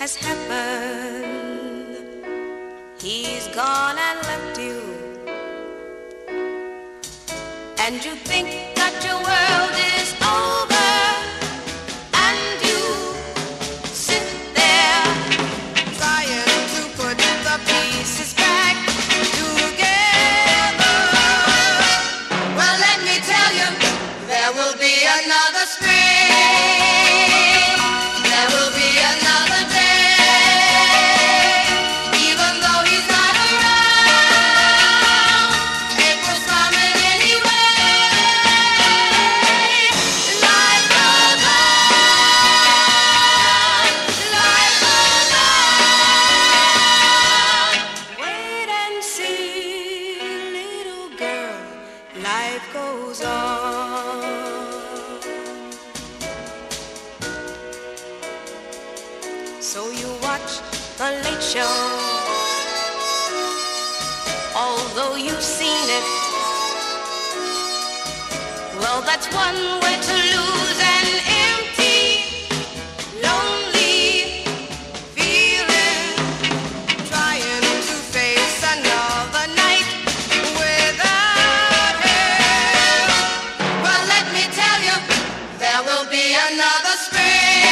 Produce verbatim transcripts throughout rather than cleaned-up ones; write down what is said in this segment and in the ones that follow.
has happened. He's gone and left you, and you think that your world is over, and you sit there trying to put the pieces back together. Well, let me tell you, there will be another spring, there will be another day, even though he's not around. April's coming anyway. Life goes on, life goes on. Wait and see, little girl, life goes on. So you watch the Late Show, although you've seen it. Well, that's one way to lose an empty, lonely feeling, trying to face another night without him. Well, let me tell you, there will be another spring.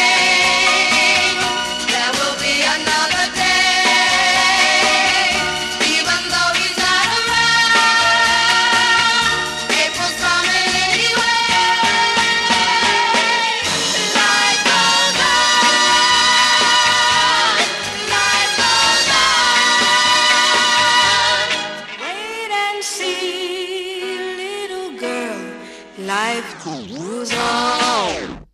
There will be another day, even though he's not around. April's coming anyway. Life goes on, life goes on. Wait and see, little girl, life goes on.